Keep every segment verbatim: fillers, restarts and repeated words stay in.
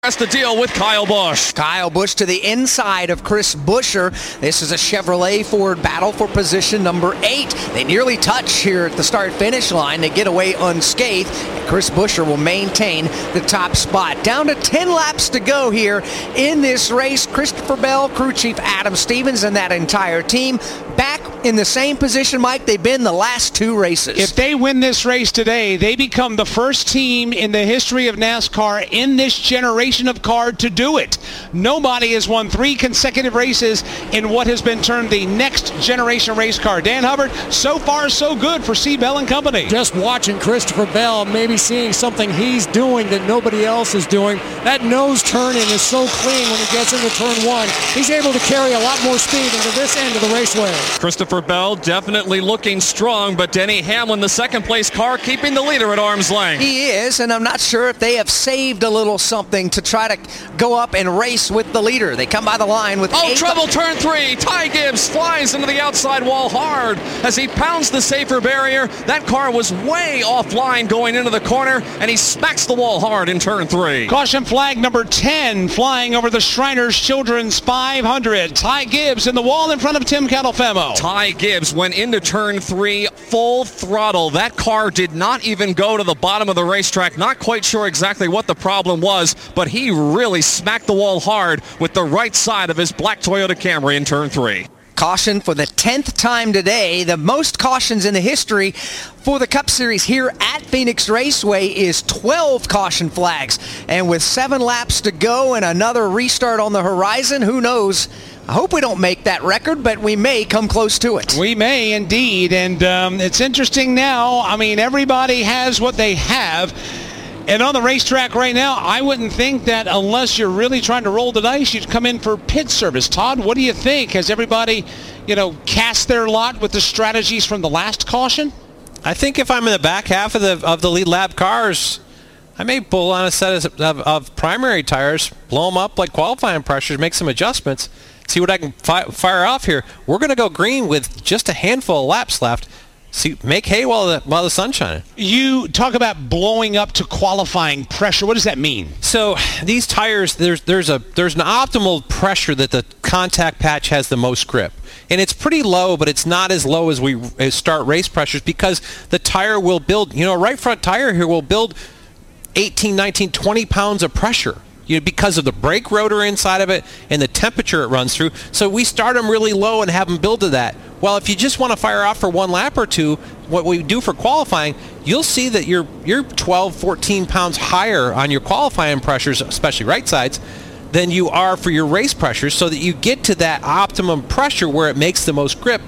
That's the deal with Kyle Busch. Kyle Busch to the inside of Chris Buescher. This is a Chevrolet Ford battle for position number eight. They nearly touch here at the start-finish line. They get away unscathed. And Chris Buescher will maintain the top spot. Down to ten laps to go here in this race. Christopher Bell, crew chief Adam Stevens, and that entire team back in the same position, Mike, they've been the last two races. If they win this race today, they become the first team in the history of NASCAR in this generation of car to do it. Nobody has won three consecutive races in what has been termed the next generation race car. Dan Hubbard, so far so good for C. Bell and Company. Just watching Christopher Bell, maybe seeing something he's doing that nobody else is doing. That nose turning is so clean when he gets into turn one. He's able to carry a lot more speed into this end of the raceway. Christopher Bell definitely looking strong, but Denny Hamlin, the second place car, keeping the leader at arm's length. He is, and I'm not sure if they have saved a little something to try to go up and race with the leader. They come by the line with Oh, eight trouble, turn three. Ty Gibbs flies into the outside wall hard as he pounds the safer barrier. That car was way offline going into the corner, and he smacks the wall hard in turn three. Caution flag number ten flying over the Shriners Children's five hundred. Ty Gibbs in the wall in front of Tim Catalfemo. Ty Gibbs went into turn three full throttle. That car did not even go to the bottom of the racetrack. Not quite sure exactly what the problem was, but he really smacked the wall hard with the right side of his black Toyota Camry in turn three. Caution for the tenth time today. The most cautions in the history for the Cup Series here at Phoenix Raceway is twelve caution flags. And with seven laps to go and another restart on the horizon, who knows? I hope we don't make that record, but we may come close to it. We may indeed, and um, it's interesting now. I mean, everybody has what they have. And on the racetrack right now, I wouldn't think that unless you're really trying to roll the dice, you'd come in for pit service. Todd, what do you think? Has everybody, you know, cast their lot with the strategies from the last caution? I think if I'm in the back half of the of the lead lap cars, I may pull on a set of, of, of primary tires, blow them up like qualifying pressures, make some adjustments, see what I can fi- fire off here. We're going to go green with just a handful of laps left. See, make hay while the while the sun's shining. You talk about blowing up to qualifying pressure. What does that mean? So these tires, there's there's a there's an optimal pressure that the contact patch has the most grip, and it's pretty low, but it's not as low as we as start race pressures because the tire will build. You know, a right front tire here will build eighteen, nineteen, twenty pounds of pressure. You know, because of the brake rotor inside of it and the temperature it runs through. So we start them really low and have them build to that. Well, if you just want to fire off for one lap or two, what we do for qualifying, you'll see that you're you're twelve, fourteen pounds higher on your qualifying pressures, especially right sides, than you are for your race pressures, so that you get to that optimum pressure where it makes the most grip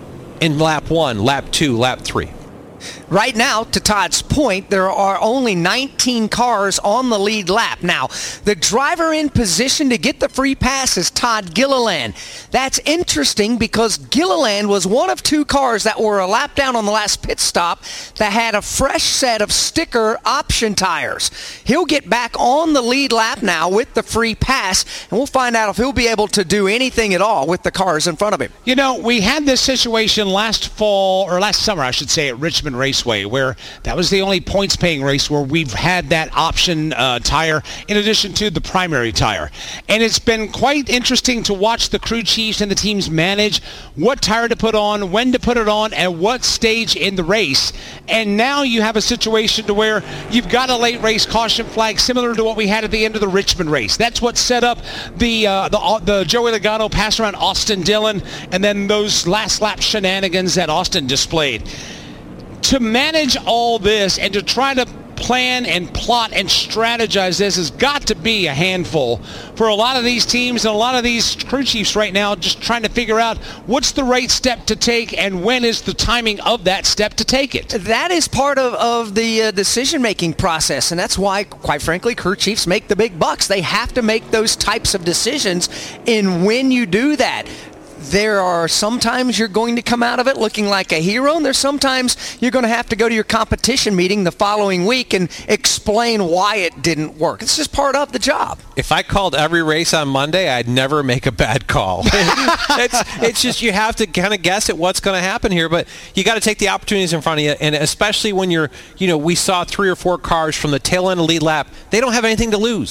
in lap one, lap two, lap three. Right now, to Todd's point, there are only nineteen cars on the lead lap. Now, the driver in position to get the free pass is Todd Gilliland. That's interesting because Gilliland was one of two cars that were a lap down on the last pit stop that had a fresh set of sticker option tires. He'll get back on the lead lap now with the free pass, and we'll find out if he'll be able to do anything at all with the cars in front of him. You know, we had this situation last fall, or last summer, I should say, at Richmond Raceway, where that was the only points-paying race where we've had that option uh, tire in addition to the primary tire. And it's been quite interesting to watch the crew chiefs and the teams manage what tire to put on, when to put it on, and what stage in the race. And now you have a situation to where you've got a late race caution flag similar to what we had at the end of the Richmond race. That's what set up the uh, the, the Joey Logano pass around Austin Dillon and then those last lap shenanigans that Austin displayed. To manage all this and to try to plan and plot and strategize this has got to be a handful for a lot of these teams and a lot of these crew chiefs right now, just trying to figure out what's the right step to take and when is the timing of that step to take it. That is part of, of the uh, decision-making process, and that's why, quite frankly, crew chiefs make the big bucks. They have to make those types of decisions, and when you do that, there are sometimes you're going to come out of it looking like a hero, and there's sometimes you're going to have to go to your competition meeting the following week and explain why it didn't work. It's just part of the job. If I called every race on Monday, I'd never make a bad call. it's, it's just you have to kind of guess at what's going to happen here, but you got to take the opportunities in front of you, and especially when you're, you know, we saw three or four cars from the tail end of the lead lap. They don't have anything to lose.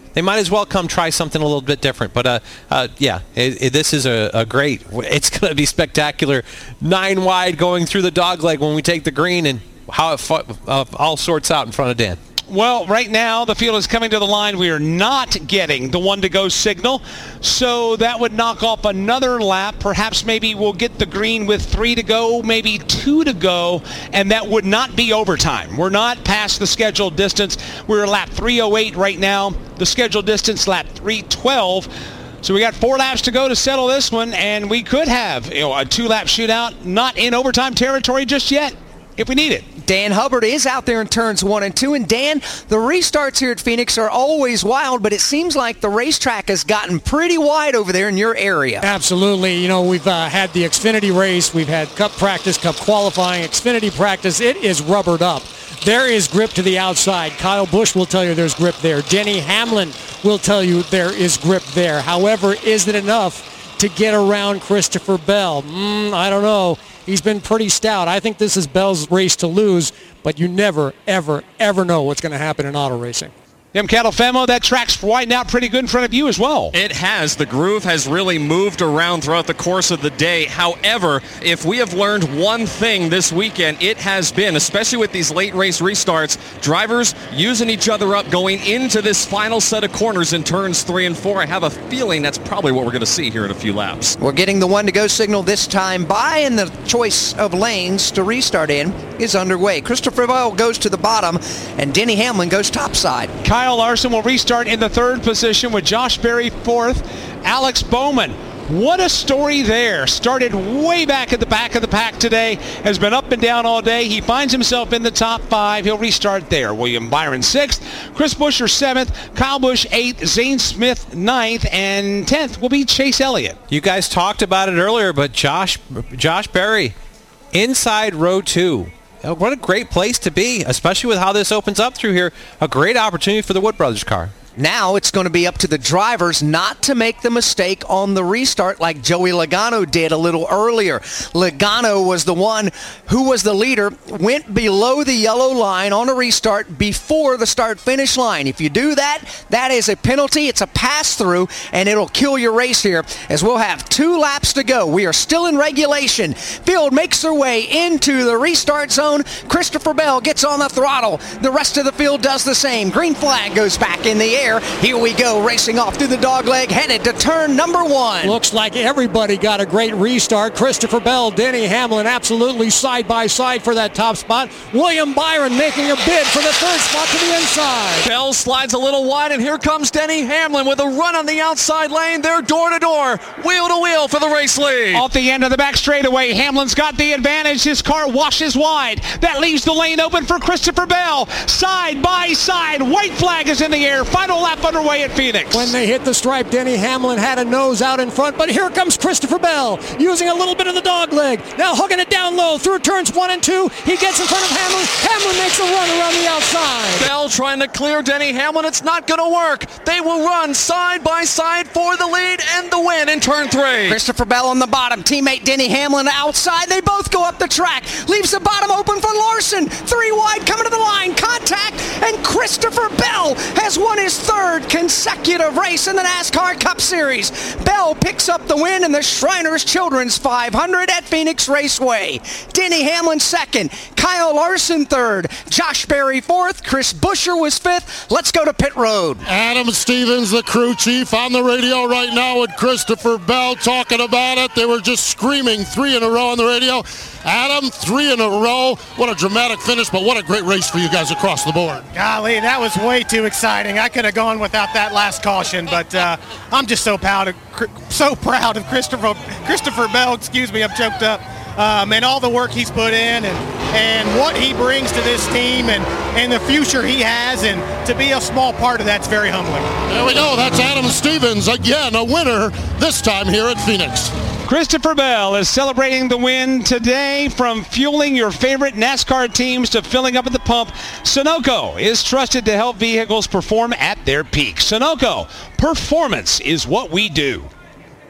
they might as well come try something a little bit different. But, uh, uh, yeah, it, it, this is a, a great, it's going to be spectacular. Nine wide going through the dog leg when we take the green, and how it uh, all sorts out in front of Dan. Well, right now the field is coming to the line. We are not getting the one-to-go signal, so that would knock off another lap. Perhaps maybe we'll get the green with three to go, maybe two to go, and that would not be overtime. We're not past the scheduled distance. We're lap three oh eight right now. The scheduled distance, lap three twelve. So we got four laps to go to settle this one, and we could have, you know, a two-lap shootout, not in overtime territory just yet, if we need it. Dan Hubbard is out there in turns one and two. And Dan, the restarts here at Phoenix are always wild, but it seems like the racetrack has gotten pretty wide over there in your area. Absolutely. You know, we've uh, had the Xfinity race. We've had Cup practice, Cup qualifying, Xfinity practice. It is rubbered up. There is grip to the outside. Kyle Busch will tell you there's grip there. Denny Hamlin will tell you there is grip there. However, is it enough to get around Christopher Bell? Mm, I don't know. He's been pretty stout. I think this is Bell's race to lose, but you never, ever, ever know what's going to happen in auto racing. Jim Catalfemo, that track's widened out pretty good in front of you as well. It has. The groove has really moved around throughout the course of the day. However, if we have learned one thing this weekend, it has been, especially with these late race restarts, drivers using each other up going into this final set of corners in turns three and four. I have a feeling that's probably what we're going to see here in a few laps. We're getting the one-to-go signal this time by, and the choice of lanes to restart in is underway. Christopher Bell goes to the bottom, and Denny Hamlin goes topside. Kyle Larson will restart in the third position with Josh Berry fourth. Alex Bowman, what a story there. Started way back at the back of the pack today. Has been up and down all day. He finds himself in the top five. He'll restart there. William Byron sixth. Chris Buescher seventh. Kyle Busch eighth. Zane Smith ninth. And tenth will be Chase Elliott. You guys talked about it earlier, but Josh, Josh Berry, inside row two. What a great place to be, especially with how this opens up through here. A great opportunity for the Wood Brothers car. Now it's going to be up to the drivers not to make the mistake on the restart like Joey Logano did a little earlier. Logano was the one who was the leader, went below the yellow line on a restart before the start-finish line. If you do that, that is a penalty. It's a pass-through, and it'll kill your race here as we'll have two laps to go. We are still in regulation. Field makes their way into the restart zone. Christopher Bell gets on the throttle. The rest of the field does the same. Green flag goes back in the air. Here we go, racing off through the dogleg, headed to turn number one. Looks like everybody got a great restart. Christopher Bell, Denny Hamlin absolutely side by side for that top spot. William Byron making a bid for the third spot to the inside. Bell slides a little wide, and here comes Denny Hamlin with a run on the outside lane. They're door to door, wheel to wheel for the race lead. Off the end of the back straightaway, Hamlin's got the advantage. His car washes wide. That leaves the lane open for Christopher Bell. Side by side, white flag is in the air. Final lap underway at Phoenix. When they hit the stripe, Denny Hamlin had a nose out in front, but here comes Christopher Bell using a little bit of the dog leg. Now hugging it down low through turns one and two. He gets in front of Hamlin. Hamlin makes a run around the outside. Bell trying to clear Denny Hamlin. It's not going to work. They will run side by side for the lead and the win in turn three. Christopher Bell on the bottom. Teammate Denny Hamlin outside. They both go up the track. Leaves the bottom open for Larson. Three wide coming to the line. Contact. And Christopher Bell has won his third consecutive race in the NASCAR Cup Series. Bell picks up the win in the Shriners Children's five hundred at Phoenix Raceway. Denny Hamlin second. Kyle Larson third. Josh Berry fourth. Chris Buescher was fifth. Let's go to pit road. Adam Stevens, the crew chief, on the radio right now with Christopher Bell talking about it. They were just screaming three in a row on the radio. Adam, three in a row. What a dramatic finish, but what a great race for you guys across the board. Golly, that was way too exciting. I could have gone without that last caution, but uh, I'm just so proud of so proud of Christopher Christopher Bell. Excuse me, I'm choked up. Um, and all the work he's put in, and and what he brings to this team, and and the future he has, and to be a small part of that's very humbling. There we go. That's Adam Stevens again, a winner this time here at Phoenix. Christopher Bell is celebrating the win today. From fueling your favorite NASCAR teams to filling up at the pump, Sunoco is trusted to help vehicles perform at their peak. Sunoco, performance is what we do.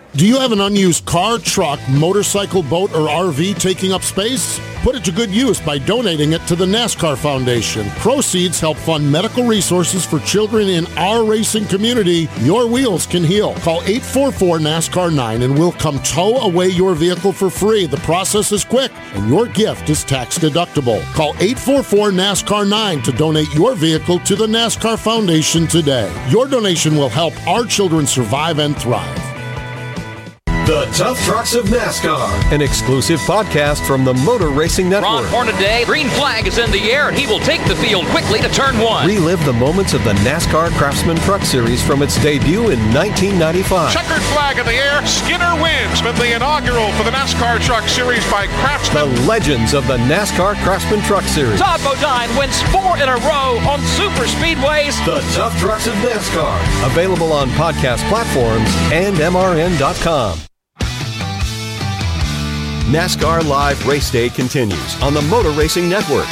Do you have an unused car, truck, motorcycle, boat, or R V taking up space? Put it to good use by donating it to the NASCAR Foundation. Proceeds help fund medical resources for children in our racing community. Your wheels can heal. Call eight four four NASCAR nine and we'll come tow away your vehicle for free. The process is quick and your gift is tax deductible. Call eight four four NASCAR nine to donate your vehicle to the NASCAR Foundation today. Your donation will help our children survive and thrive. The Tough Trucks of NASCAR, an exclusive podcast from the Motor Racing Network. Ron Hornaday, green flag is in the air, and he will take the field quickly to turn one. Relive the moments of the NASCAR Craftsman Truck Series from its debut in nineteen ninety-five. Checkered flag in the air, Skinner wins in the inaugural for the NASCAR Truck Series by Craftsman. The legends of the NASCAR Craftsman Truck Series. Todd Bodine wins four in a row on super speedways. The Tough Trucks of NASCAR, available on podcast platforms and M R N dot com. NASCAR Live Race Day continues on the Motor Racing Network.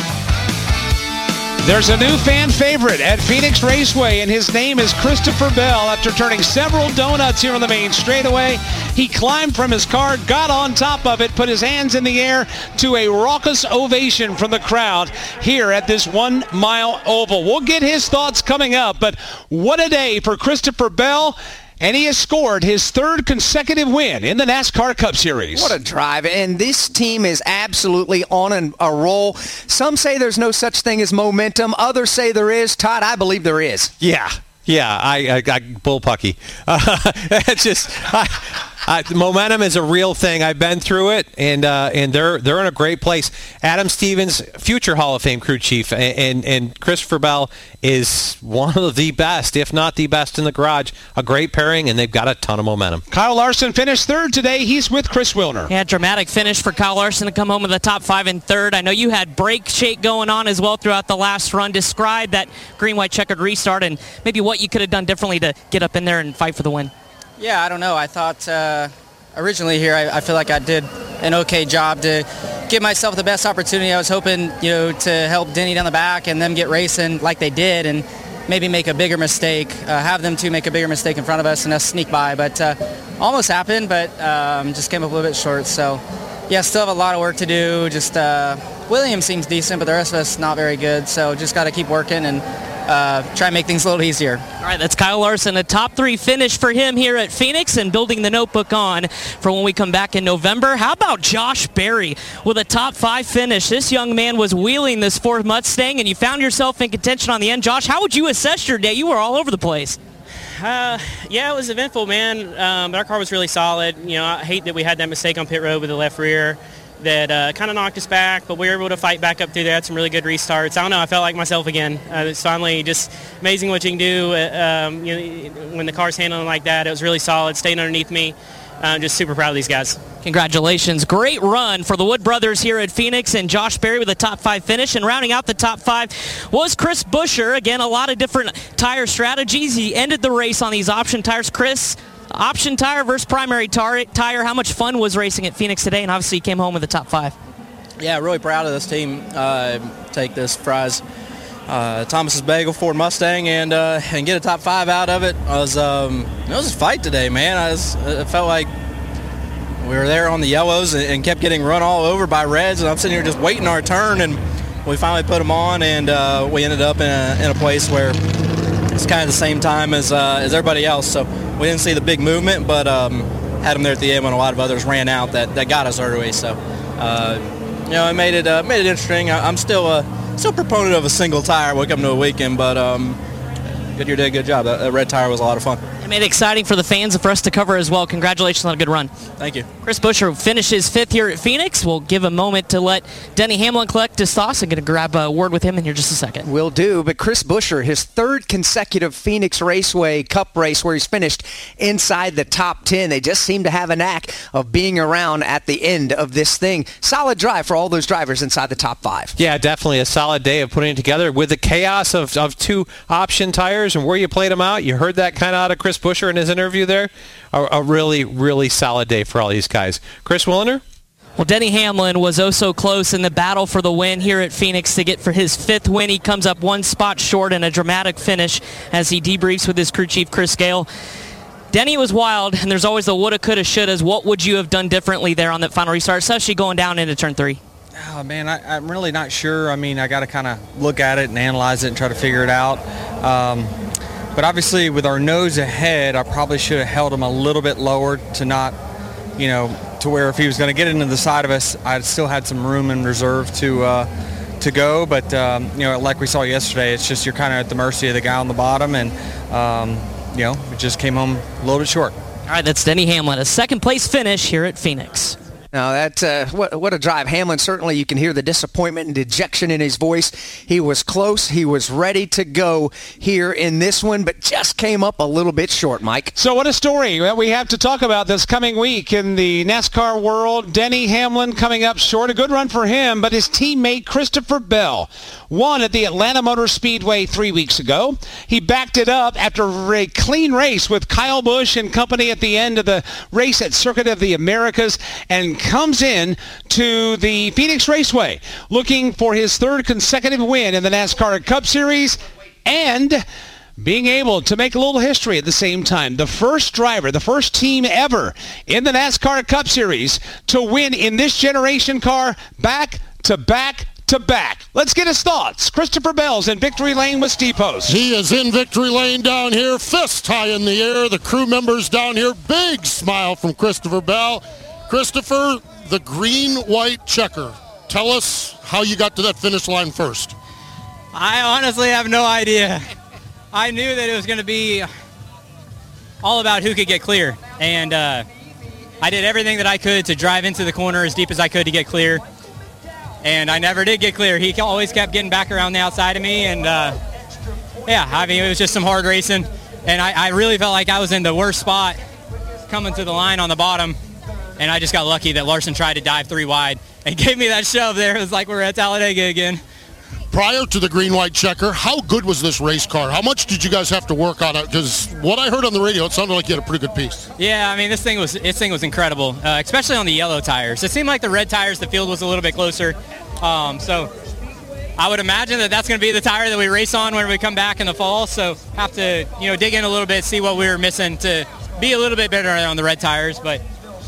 There's a new fan favorite at Phoenix Raceway, and his name is Christopher Bell. After turning several donuts here on the main straightaway, he climbed from his car, got on top of it, put his hands in the air to a raucous ovation from the crowd here at this one-mile oval. We'll get his thoughts coming up, but what a day for Christopher Bell. And he has scored his third consecutive win in the NASCAR Cup Series. What a drive. And this team is absolutely on an, a roll. Some say there's no such thing as momentum. Others say there is. Todd, I believe there is. Yeah. Yeah, I, I, I bullpucky. Uh, it's just I, I, momentum is a real thing. I've been through it, and uh, and they're they're in a great place. Adam Stevens, future Hall of Fame crew chief, and, and and Christopher Bell is one of the best, if not the best, in the garage. A great pairing, and they've got a ton of momentum. Kyle Larson finished third today. He's with Chris Wilner. Yeah, dramatic finish for Kyle Larson to come home in the top five and third. I know you had brake shake going on as well throughout the last run. Describe that green-white checkered restart and maybe what you could have done differently to get up in there and fight for the win. Yeah, I don't know. I thought uh, originally here I, I feel like I did an okay job to give myself the best opportunity. I was hoping, you know, to help Denny down the back and them get racing like they did and maybe make a bigger mistake, uh, have them two make a bigger mistake in front of us and us sneak by. But uh, almost happened, but um, just came up a little bit short. So, yeah, still have a lot of work to do. Just uh, Williams seems decent, but the rest of us not very good. So just got to keep working and Uh, try and make things a little easier. All right, that's Kyle Larson, a top three finish for him here at Phoenix and building the notebook on for when we come back in November. How about Josh Berry with a top five finish? This young man was wheeling this Ford Mustang, and you found yourself in contention on the end. Josh, how would you assess your day? You were all over the place. Uh, yeah, it was eventful, man. Um, but our car was really solid. You know, I hate that we had that mistake on pit road with the left rear that uh, kind of knocked us back, but we were able to fight back up through there. Had some really good restarts. I don't know, I felt like myself again. Uh, it's finally just amazing what you can do uh, um, you know, when the car's handling like that. It was really solid, staying underneath me. I'm uh, just super proud of these guys. Congratulations. Great run for the Wood brothers here at Phoenix, and Josh Berry with a top five finish. And rounding out the top five was Chris Buescher. Again, a lot of different tire strategies. He ended the race on these option tires. Chris, option tire versus primary tar- tire. How much fun was racing at Phoenix today? And obviously you came home with the top five. Yeah, really proud of this team. Uh, take this prize, uh, Thomas's Bagel Ford Mustang, and uh, and get a top five out of it. I was um, it was a fight today, man. I was, it felt like we were there on the yellows and, and kept getting run all over by reds, and I'm sitting here just waiting our turn, and we finally put them on, and uh, we ended up in a, in a place where it's kind of the same time as uh, as everybody else. So we didn't see the big movement, but um, had them there at the end when a lot of others ran out that, that got us early. So, uh, you know, it made it uh, made it interesting. I, I'm still a still a proponent of a single tire when it comes to a weekend, but um, Goodyear did a good job. That, that red tire was a lot of fun. It made it exciting for the fans and for us to cover as well. Congratulations on a good run. Thank you. Chris Buescher finishes fifth here at Phoenix. We'll give a moment to let Denny Hamlin collect his thoughts. I'm going to grab a word with him in here just a second. Will do. But Chris Buescher, his third consecutive Phoenix Raceway Cup race where he's finished inside the top ten. They just seem to have a knack of being around at the end of this thing. Solid drive for all those drivers inside the top five. Yeah, definitely a solid day of putting it together with the chaos of, of two option tires and where you played them out. You heard that kind of out of Chris Buescher in his interview there. A, a really, really solid day for all these guys. Chris Wilner? Well, Denny Hamlin was oh so close in the battle for the win here at Phoenix to get for his fifth win. He comes up one spot short in a dramatic finish as he debriefs with his crew chief, Chris Gale. Denny was wild, and there's always the woulda, coulda, shouldas. What would you have done differently there on that final restart, especially going down into turn three? Oh, man, I, I'm really not sure. I mean, I got to kind of look at it and analyze it and try to figure it out. Um, but obviously, with our nose ahead, I probably should have held him a little bit lower to not, you know, to where if he was going to get into the side of us, I still had some room in reserve to uh, to go. But, um, you know, like we saw yesterday, it's just you're kind of at the mercy of the guy on the bottom. And, um, you know, it just came home a little bit short. All right, that's Denny Hamlin, a second-place finish here at Phoenix. Now, that, uh, what, what a drive. Hamlin, certainly you can hear the disappointment and dejection in his voice. He was close. He was ready to go here in this one, but just came up a little bit short, Mike. So what a story that we have to talk about this coming week in the NASCAR world. Denny Hamlin coming up short. A good run for him, but his teammate Christopher Bell won at the Atlanta Motor Speedway three weeks ago. He backed it up after a clean race with Kyle Busch and company at the end of the race at Circuit of the Americas, and comes in to the Phoenix Raceway looking for his third consecutive win in the NASCAR Cup Series and being able to make a little history at the same time. The first driver, the first team ever in the NASCAR Cup Series to win in this generation car back to back to back. Let's get his thoughts. Christopher Bell's in victory lane with Steve Post. He is in victory lane down here, fist high in the air. The crew members down here, big smile from Christopher Bell. Christopher, the green-white checker. Tell us how you got to that finish line first. I honestly have no idea. I knew that it was going to be all about who could get clear. And uh, I did everything that I could to drive into the corner as deep as I could to get clear. And I never did get clear. He always kept getting back around the outside of me. And, uh, yeah, I mean, it was just some hard racing. And I, I really felt like I was in the worst spot coming to the line on the bottom. And I just got lucky that Larson tried to dive three wide and gave me that shove there. It was like we're at Talladega again. Prior to the green-white checker, how good was this race car? How much did you guys have to work on it? Because what I heard on the radio, it sounded like you had a pretty good piece. Yeah, I mean, this thing was this thing was incredible, uh, especially on the yellow tires. It seemed like the red tires, the field was a little bit closer. Um, so I would imagine that that's going to be the tire that we race on when we come back in the fall. So have to, you know, dig in a little bit, see what we were missing to be a little bit better on the red tires. But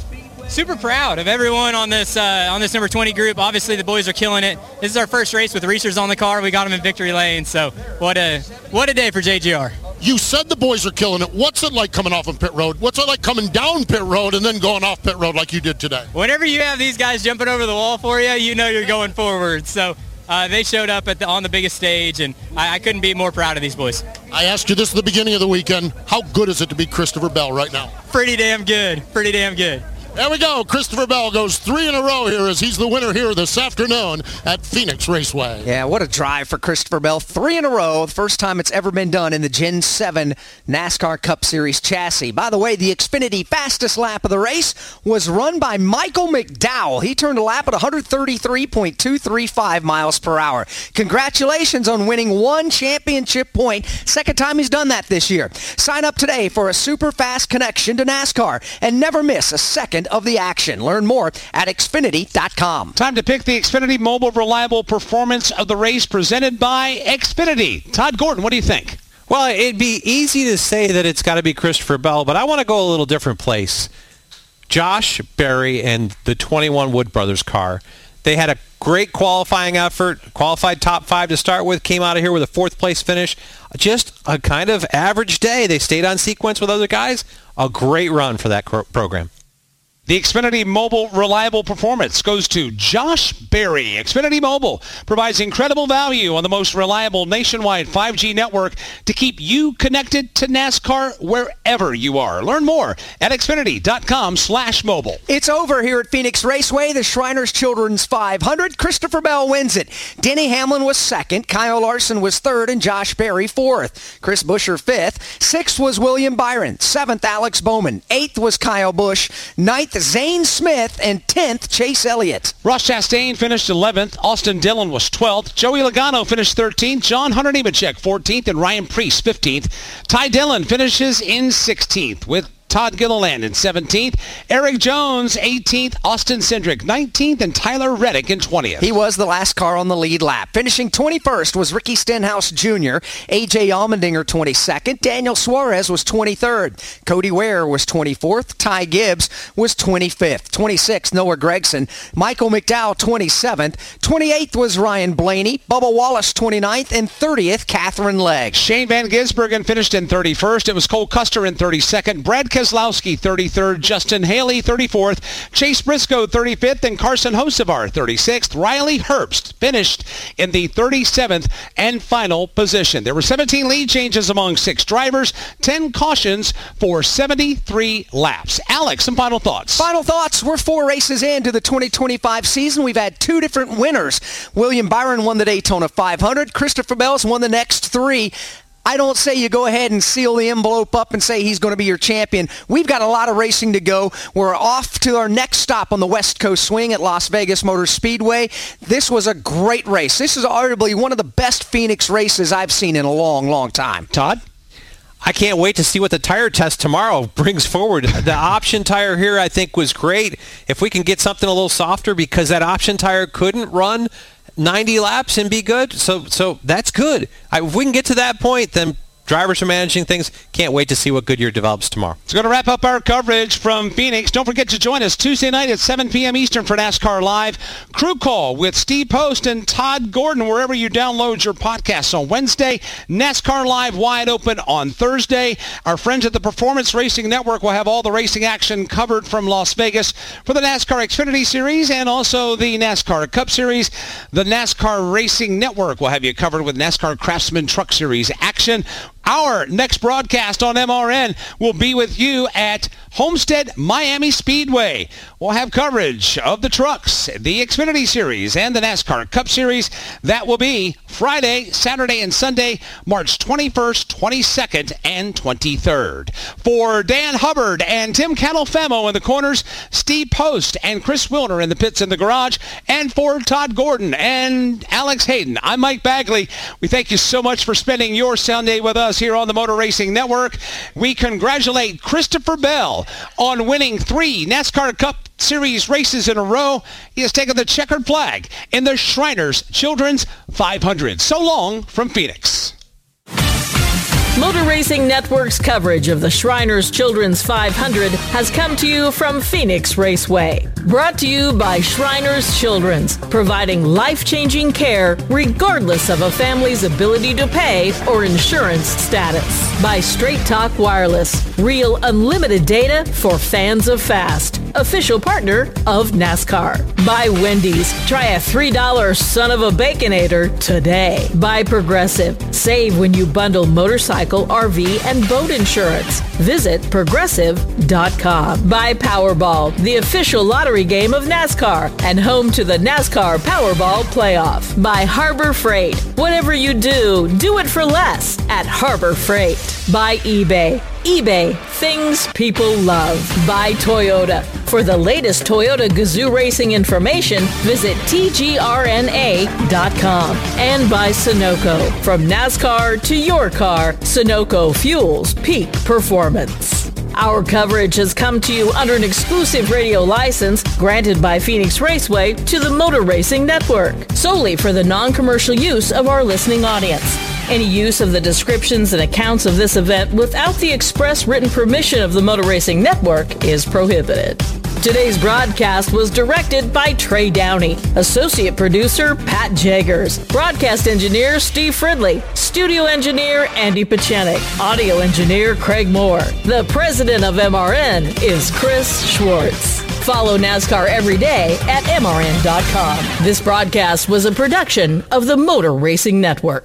super proud of everyone on this uh, on this number twenty group. Obviously, the boys are killing it. This is our first race with racers on the car. We got them in victory lane. So what a what a day for J G R. You said the boys are killing it. What's it like coming off of pit road? What's it like coming down pit road and then going off pit road like you did today? Whenever you have these guys jumping over the wall for you, you know you're going forward. So uh, they showed up at the, on the biggest stage, and I, I couldn't be more proud of these boys. I asked you this at the beginning of the weekend. How good is it to be Christopher Bell right now? Pretty damn good. Pretty damn good. There we go. Christopher Bell goes three in a row here as he's the winner here this afternoon at Phoenix Raceway. Yeah, what a drive for Christopher Bell. Three in a row. The first time it's ever been done in the Gen seven NASCAR Cup Series chassis. By the way, the Xfinity fastest lap of the race was run by Michael McDowell. He turned a lap at one thirty-three point two three five miles per hour. Congratulations on winning one championship point. Second time he's done that this year. Sign up today for a super fast connection to NASCAR and never miss a second of the action. Learn more at Xfinity dot com. Time to pick the Xfinity Mobile Reliable Performance of the race presented by Xfinity. Todd Gordon, what do you think? Well, it'd be easy to say that it's got to be Christopher Bell, but I want to go a little different place. Josh Berry and the twenty-one Wood Brothers car. They had a great qualifying effort, qualified top five to start with, came out of here with a fourth place finish. Just a kind of average day. They stayed on sequence with other guys. A great run for that program. The Xfinity Mobile Reliable Performance goes to Josh Berry. Xfinity Mobile provides incredible value on the most reliable nationwide five G network to keep you connected to NASCAR wherever you are. Learn more at Xfinity dot com slash mobile. It's over here at Phoenix Raceway, the Shriners Children's five hundred. Christopher Bell wins it. Denny Hamlin was second, Kyle Larson was third, and Josh Berry fourth. Chris Buescher fifth. Sixth was William Byron. Seventh, Alex Bowman. Eighth was Kyle Busch. Ninth, Zane Smith, and tenth, Chase Elliott. Ross Chastain finished eleventh. Austin Dillon was twelfth. Joey Logano finished thirteenth. John Hunter Nemechek fourteenth, and Ryan Preece fifteenth. Ty Dillon finishes in sixteenth with Todd Gilliland in seventeenth. Eric Jones, eighteenth. Austin Cindric, nineteenth. And Tyler Reddick in twentieth. He was the last car on the lead lap. Finishing twenty-first was Ricky Stenhouse Junior A J Allmendinger, twenty-second. Daniel Suarez was twenty-third. Cody Ware was twenty-fourth. Ty Gibbs was twenty-fifth. twenty-sixth, Noah Gregson. Michael McDowell, twenty-seventh. twenty-eighth was Ryan Blaney. Bubba Wallace, twenty-ninth. And thirtieth, Catherine Legg. Shane Van Gisbergen finished in thirty-first. It was Cole Custer in thirty-second. Brad Keselowski, thirty-third. Justin Haley, thirty-fourth. Chase Briscoe, thirty-fifth. And Carson Hocevar, thirty-sixth. Riley Herbst finished in the thirty-seventh and final position. There were seventeen lead changes among six drivers, ten cautions for seventy-three laps. Alex, some final thoughts. Final thoughts. We're four races into the twenty twenty-five season. We've had two different winners. William Byron won the Daytona five hundred. Christopher Bell's won the next three. I don't say you go ahead and seal the envelope up and say he's going to be your champion. We've got a lot of racing to go. We're off to our next stop on the West Coast Swing at Las Vegas Motor Speedway. This was a great race. This is arguably one of the best Phoenix races I've seen in a long, long time. Todd? I can't wait to see what the tire test tomorrow brings forward. The option tire here, I think, was great. If we can get something a little softer, because that option tire couldn't run ninety laps and be good, so so that's good. I, if we can get to that point, then drivers are managing things. Can't wait to see what Goodyear develops tomorrow. It's going to wrap up our coverage from Phoenix. Don't forget to join us Tuesday night at seven p.m. Eastern for NASCAR Live. Crew Call with Steve Post and Todd Gordon, wherever you download your podcasts on Wednesday. NASCAR Live wide open on Thursday. Our friends at the Performance Racing Network will have all the racing action covered from Las Vegas for the NASCAR Xfinity Series and also the NASCAR Cup Series. The NASCAR Racing Network will have you covered with NASCAR Craftsman Truck Series action. Our next broadcast on M R N will be with you at Homestead Miami Speedway. We'll have coverage of the trucks, the Xfinity Series, and the NASCAR Cup Series. That will be Friday, Saturday, and Sunday, March twenty-first, twenty-second, and twenty-third. For Dan Hubbard and Tim Catalfamo in the corners, Steve Post and Chris Wilner in the pits in the garage, and for Todd Gordon and Alex Hayden, I'm Mike Bagley. We thank you so much for spending your Sunday with us here on the Motor Racing Network. We congratulate Christopher Bell on winning three NASCAR Cup Series races in a row. He has taken the checkered flag in the Shriners Children's five hundred. So long from Phoenix. Motor Racing Network's coverage of the Shriners Children's five hundred has come to you from Phoenix Raceway. Brought to you by Shriners Children's, providing life-changing care regardless of a family's ability to pay or insurance status. By Straight Talk Wireless, real unlimited data for fans of fast. Official partner of NASCAR. By Wendy's, try a three dollar son of a Baconator today. By Progressive, save when you bundle motorcycle, R V, and boat insurance. Visit progressive dot com. By Powerball, the official lottery game of NASCAR and home to the NASCAR Powerball Playoff. By Harbor Freight, whatever you do, do it for less at Harbor Freight. By eBay. eBay, things people love. By Toyota. For the latest Toyota Gazoo racing information, visit T G R N A dot com. And by Sunoco. From NASCAR to your car, Sunoco fuels peak performance. Our coverage has come to you under an exclusive radio license granted by Phoenix Raceway to the Motor Racing Network, solely for the non-commercial use of our listening audience. Any use of the descriptions and accounts of this event without the express written permission of the Motor Racing Network is prohibited. Today's broadcast was directed by Trey Downey, associate producer Pat Jaggers, broadcast engineer Steve Fridley, studio engineer Andy Pachenik, audio engineer Craig Moore. The president of M R N is Chris Schwartz. Follow NASCAR every day at M R N dot com. This broadcast was a production of the Motor Racing Network.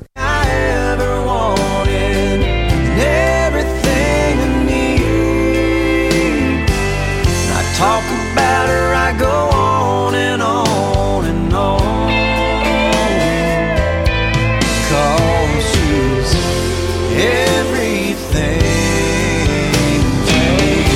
Talk about her, I go on and on and on, 'cause she's everything to me.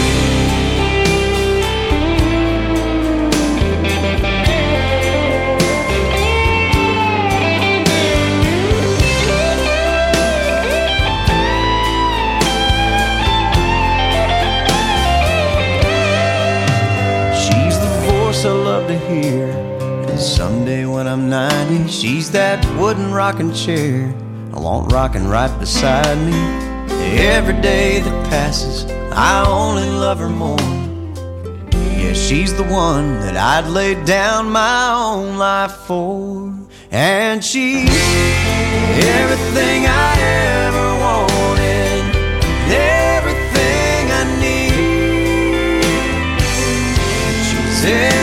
Someday when I'm ninety, she's that wooden rocking chair I want rocking right beside me. Every day that passes, I only love her more. Yeah, she's the one that I'd lay down my own life for. And she's everything I ever wanted, everything I need. She's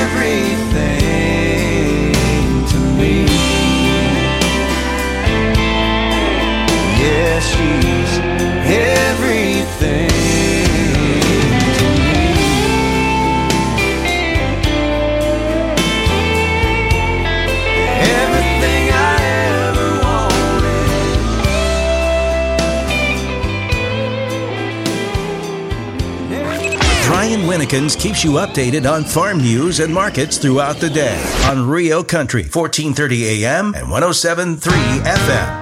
everything to me. Yeah, she's everything. Brian Winnekins keeps you updated on farm news and markets throughout the day on Rio Country, fourteen thirty A M and one oh seven point three F M.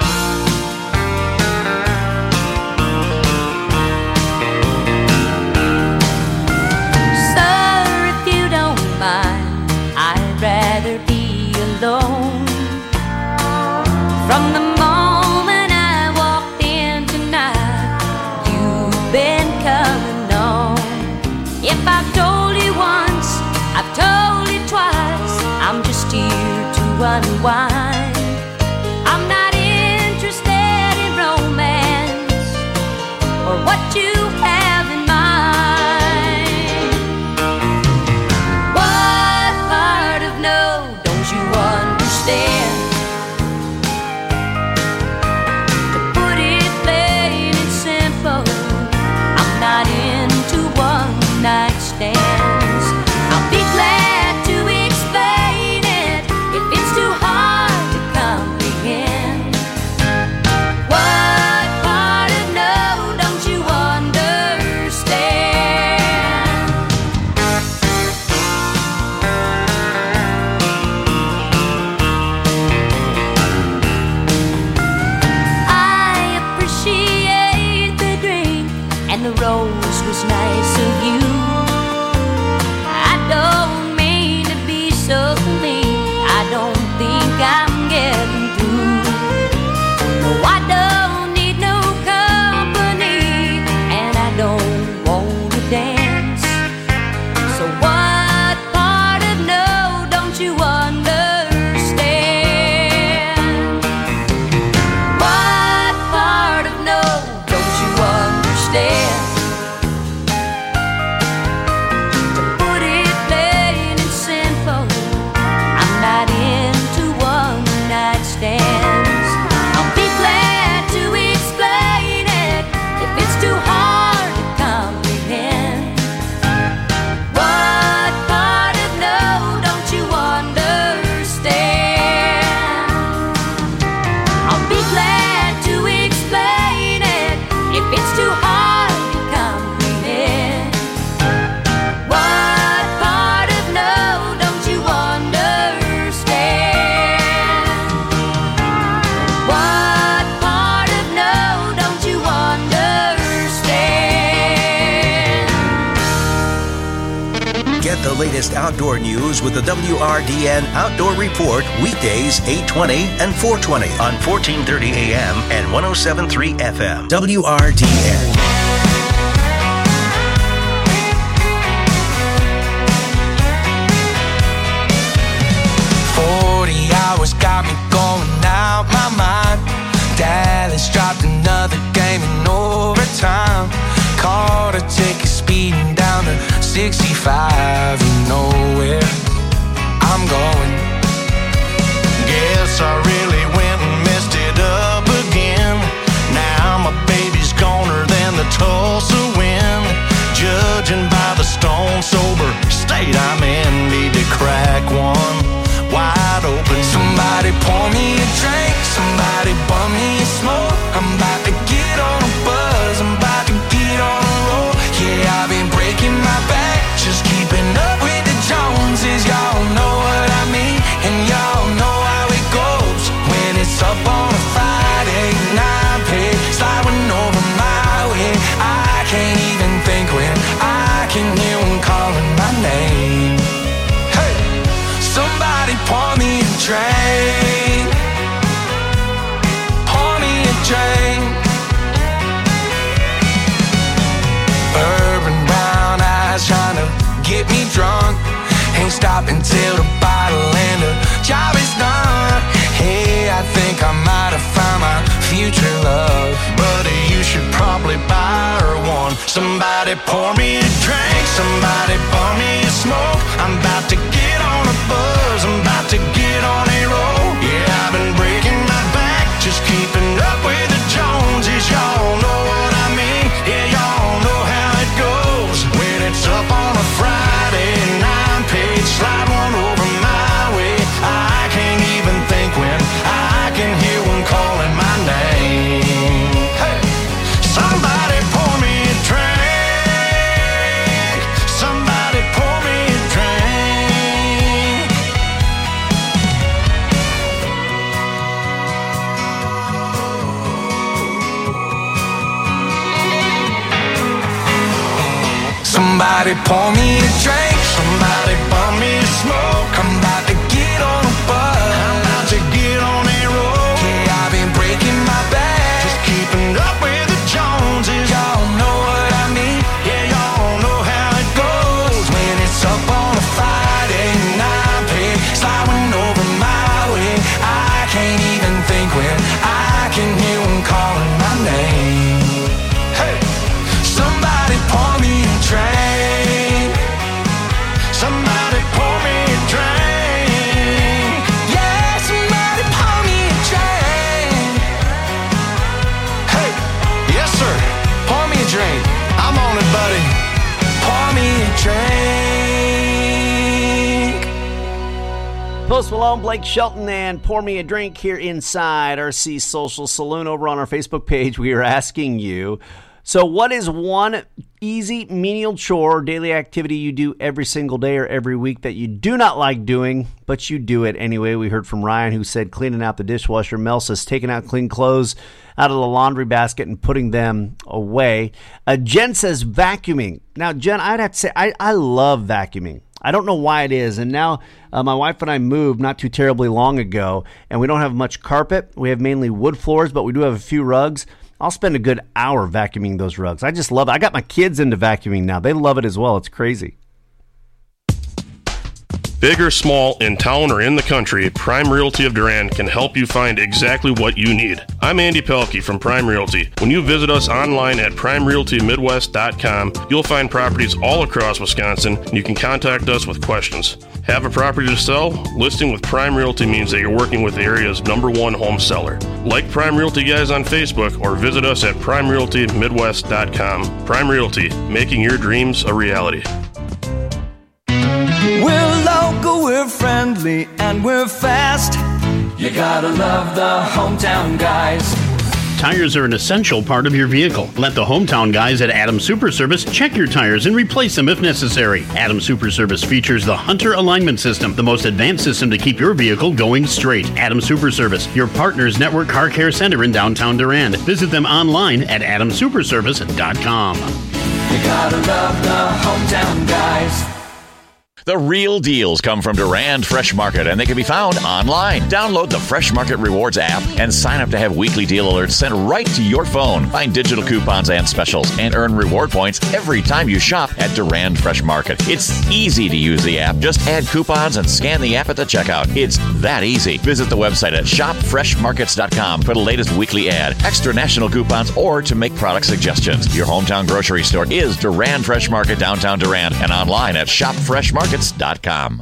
Sir, if you don't mind, I'd rather be alone. From the moment I walked in tonight, you've been coming on. If I've told you once, I've told you twice, I'm just here to unwind. I'm not interested in romance or what you have in mind. What part of no don't you understand? To put it plain and simple, I'm not into one night stands. I'll be glad to explain it if it's too hard to comprehend. What part of no don't you understand? I appreciate the drink and the rose was nice of you. I don't mean to be so mean, I don't think I'm getting through. No, I don't need no company, and I don't want to dance. So what part of no don't you understand? What part of no don't you understand? The latest outdoor news with the W R D N Outdoor Report weekdays eight twenty and four twenty on fourteen thirty A M and one oh seven point three F M. W R D N. forty hours got me going out my mind. Dallas dropped another game in overtime. Caught a ticket speeding down to sixty-five and nowhere I'm going. Guess I really went and messed it up again. Now my baby's goner than the Tulsa wind. Judging by the stone sober state I'm in, need to crack one wide open. Somebody pour me a drink, somebody bum me a smoke. I'm about to get on a buzz, I'm about to get on a roll. Yeah, I've been breaking my back, just keeping up with the Joneses. Y'all know what I mean, and y'all know how it goes. When it's up on a Friday night, pay sliding over my way. I can't even think when I can hear them calling my name. Hey, so stop until the bottle and the job is done. Hey, I think I might have found my future love. Buddy, you should probably buy her one. Somebody pour me a drink, somebody pour me a smoke. I'm about to get on a buzz, I'm about to get on a roll. Yeah, I've been breaking my back, just keeping up with the Joneses. Y'all know what I mean, yeah, y'all know how it goes. When it's up on a Friday and I'm paid, slide one over my way. I can't even think when I can hear one calling my name. Hey, somebody pour me a drink, somebody pour me a drink. Somebody pour me a drink, somebody pour me a smoke. I'm about to get on a bus, I'm about to get on a roll. Yeah, I've been breaking my back, just keeping up with the Joneses. Y'all know what I mean, yeah, y'all know how it goes. When it's up on a Friday and I'm paid, sliding over my way. I can't even think when I can hear one calling my name. Hey, somebody pour me a drink, somebody pour me a drink. Yeah, somebody pour me a drink. Hey, yes sir, pour me a drink. I'm on it, buddy. Pour me a drink. Post Malone, Blake Shelton, and Pour Me a Drink here inside R C Social Saloon. Over on our Facebook page, we are asking you, so what is one easy menial chore or daily activity you do every single day or every week that you do not like doing, but you do it anyway? We heard from Ryan, who said cleaning out the dishwasher. Mel says taking out clean clothes out of the laundry basket and putting them away. Uh, Jen says vacuuming. Now, Jen, I'd have to say I, I love vacuuming. I don't know why it is. And now uh, my wife and I moved not too terribly long ago, and we don't have much carpet. We have mainly wood floors, but we do have a few rugs. I'll spend a good hour vacuuming those rugs. I just love it. I got my kids into vacuuming now. They love it as well. It's crazy. Big or small, in town or in the country, Prime Realty of Durand can help you find exactly what you need. I'm Andy Pelkey from Prime Realty. When you visit us online at prime realty midwest dot com, you'll find properties all across Wisconsin, and you can contact us with questions. Have a property to sell? Listing with Prime Realty means that you're working with the area's number one home seller. Like Prime Realty guys on Facebook or visit us at prime realty midwest dot com. Prime Realty, making your dreams a reality. We're local, we're friendly, and we're fast. You gotta love the hometown guys. Tires are an essential part of your vehicle. Let the hometown guys at Adams Super Service check your tires and replace them if necessary. Adams Super Service features the Hunter Alignment System, the most advanced system to keep your vehicle going straight. Adams Super Service, your partner's network car care center in downtown Durand. Visit them online at adams super service dot com. You gotta love the hometown guys. The real deals come from Durand Fresh Market, and they can be found online. Download the Fresh Market Rewards app and sign up to have weekly deal alerts sent right to your phone. Find digital coupons and specials and earn reward points every time you shop at Durand Fresh Market. It's easy to use the app. Just add coupons and scan the app at the checkout. It's that easy. Visit the website at shop fresh markets dot com for the latest weekly ad, extra national coupons, or to make product suggestions. Your hometown grocery store is Durand Fresh Market, downtown Durand, and online at shop fresh markets dot com.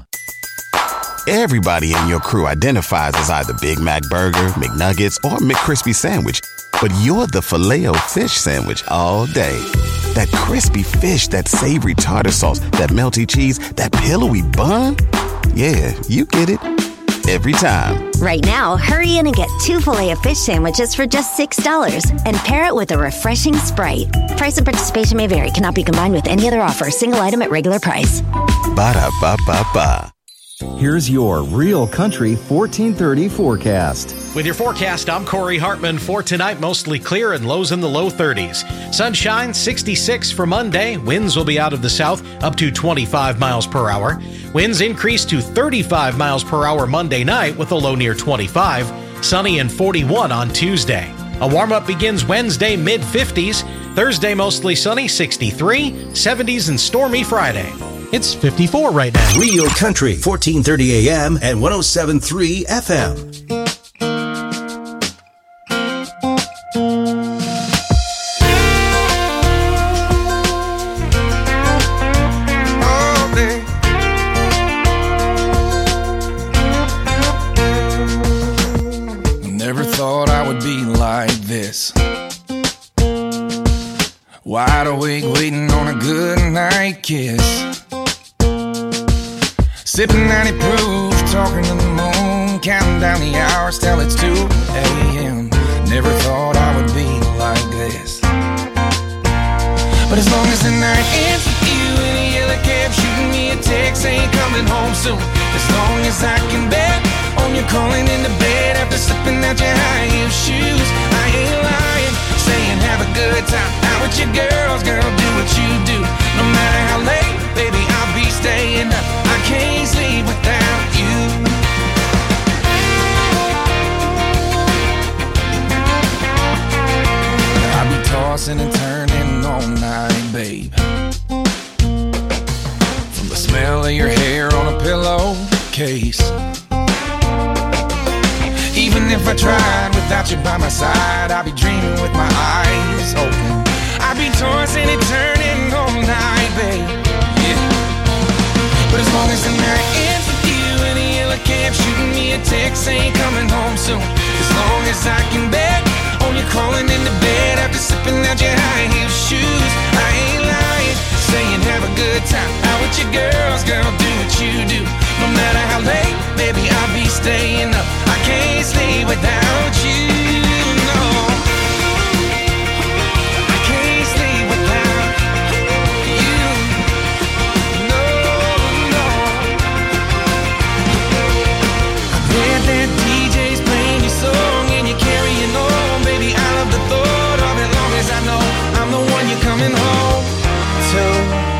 Everybody in your crew identifies as either Big Mac Burger, McNuggets, or McCrispy Sandwich. But you're the Filet-O-Fish Sandwich all day. That crispy fish, that savory tartar sauce, that melty cheese, that pillowy bun. Yeah, you get it. Every time. Right now, hurry in and get two Filet-O-Fish sandwiches for just six dollars and pair it with a refreshing Sprite. Price and participation may vary. Cannot be combined with any other offer. Single item at regular price. Ba-da-ba-ba-ba. Here's your Real Country fourteen thirty forecast. With your forecast, I'm Corey Hartman. For tonight, mostly clear and lows in the low thirties. Sunshine, sixty-six for Monday. Winds will be out of the south, up to twenty-five miles per hour. Winds increase to thirty-five miles per hour Monday night with a low near twenty-five. Sunny and forty-one on Tuesday. A warm-up begins Wednesday, mid-fifties. Thursday, mostly sunny, sixty-three. seventies and stormy Friday. It's fifty-four right now. Real Country, fourteen thirty A M and one oh seven point three F M. Never thought I would be like this. Wide awake waiting on a good night kiss. Sipping ninety proof, talking to the moon, counting down the hours till it's two a.m. Never thought I would be like this. But as long as the night ends with you in a yellow cab, shooting me a text saying coming home soon. As long as I can bet on you calling into bed after slipping out your high heel shoes. I ain't lying, saying have a good time out with your girls, girl, do what you do. No matter how late, baby, I'll be staying up. I can't sleep without you. I'll be tossing and turning all night, babe. From the smell of your hair on a pillowcase. Even if I tried without you by my side, I'd be dreaming with my eyes open. I'd be tossing and turning all night, babe. Yeah. But as long as the night ends with you in a yellow cab, shooting me a text saying coming home soon. As long as I can bet on you crawling into bed after slipping out your high heel shoes. I ain't lying, saying have a good time out with your girls, girl, do what you do. No matter how late, baby, I'll be staying up. I can't sleep without you, no. I can't sleep without you, no, no. I bet that D J's playing your song and you're carrying on, baby. I love the thought of it, long as I know I'm the one you're coming home to.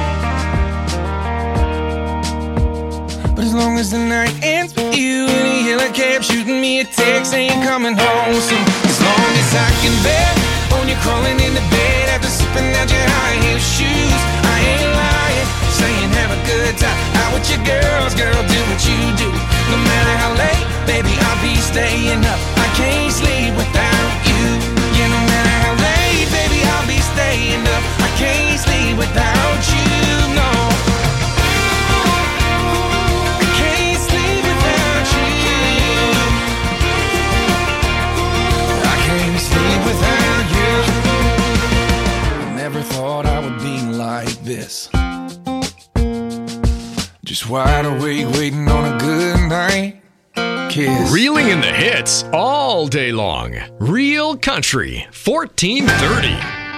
As long as the night ends with you in a yellow cab, shooting me a text saying coming home soon. As long as I can bet on you crawling into bed after slipping out your high heel shoes. I ain't lying, saying have a good time out with your girls, girl, do what you do. No matter how late, baby, I'll be staying up. I can't sleep without you. Yeah, no matter how late, baby, I'll be staying up. I can't sleep without you, no. Thought I would be like this. Just wide awake waiting on a good night kiss. Reeling in the hits all day long. Real Country, fourteen thirty.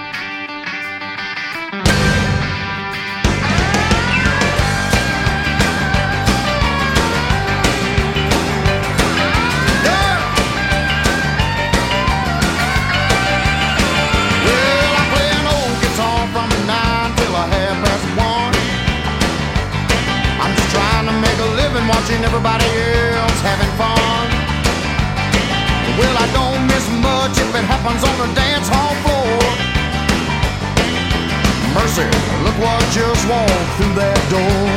Watching everybody else having fun. Well, I don't miss much if it happens on the dance hall floor. Mercy, look what just walked through that door.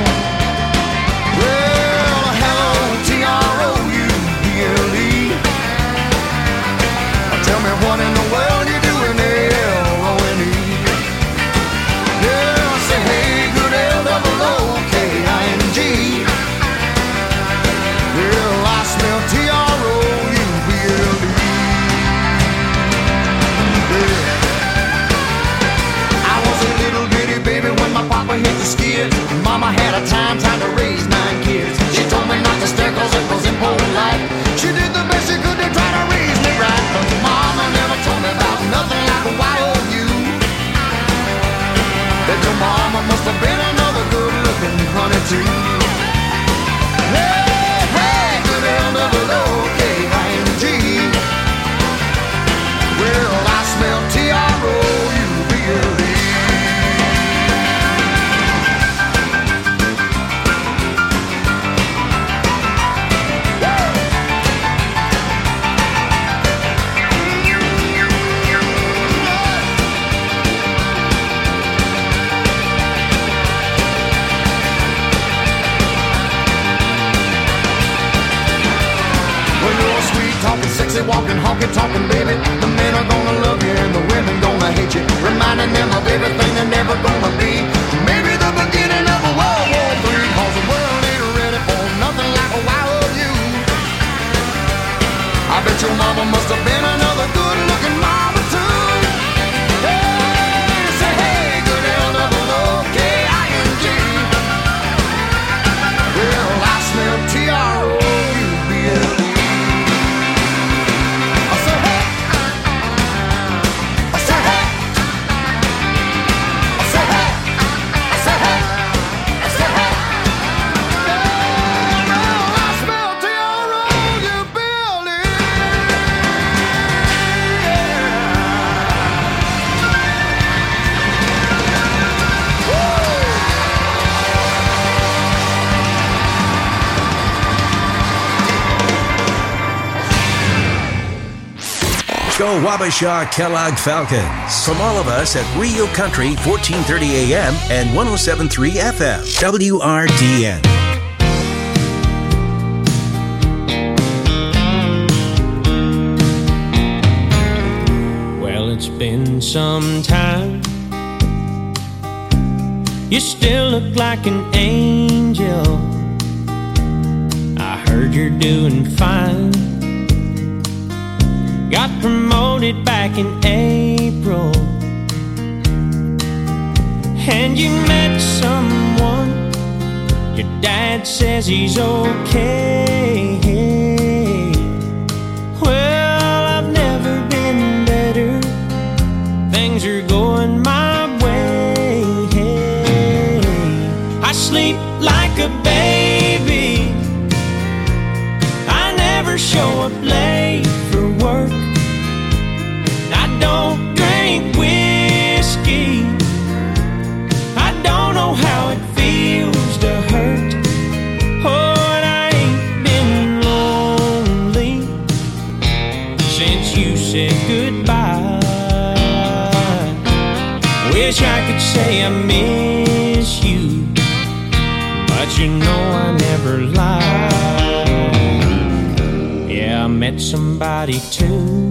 Well, hello, T R O U B L E. Tell me what in the world you doing there, L O N E. Yeah, I say, hey, good L double O K I N G. Well, I smell T R O U B L E. Yeah. I was a little bitty baby when my papa hit the skid. Mama had a time talking sexy, walking, honky, talking, baby. The men are gonna love you and the women gonna hate you, reminding them of everything they're never gonna be. Maybe the beginning of a World War Three, cause the world ain't ready for nothing like a wild you. I bet your mama must have been another good-looking mama too. Hey, say hey, good L double O K I N G. Well, I smell T R O U B L E. I say hey, I say hey, I say hey, I say hey, I say hey. Well, I smell T R O U B L E. Go Wabasha Kellogg Falcons. From all of us at Real Country, fourteen thirty A M and one oh seven point three F M. W R D N. Well, it's been some time. You still look like an angel. I heard you're doing fine. Got promoted back in April, and you met someone. Your dad says he's okay. Well, I've never been better. Things are going my way. I sleep like a baby. I never show up late for work. I don't drink whiskey. I don't know how it feels to hurt. Oh, and I ain't been lonely since you said goodbye. Wish I could say I miss you, but you know I never lie. Yeah, I met somebody too.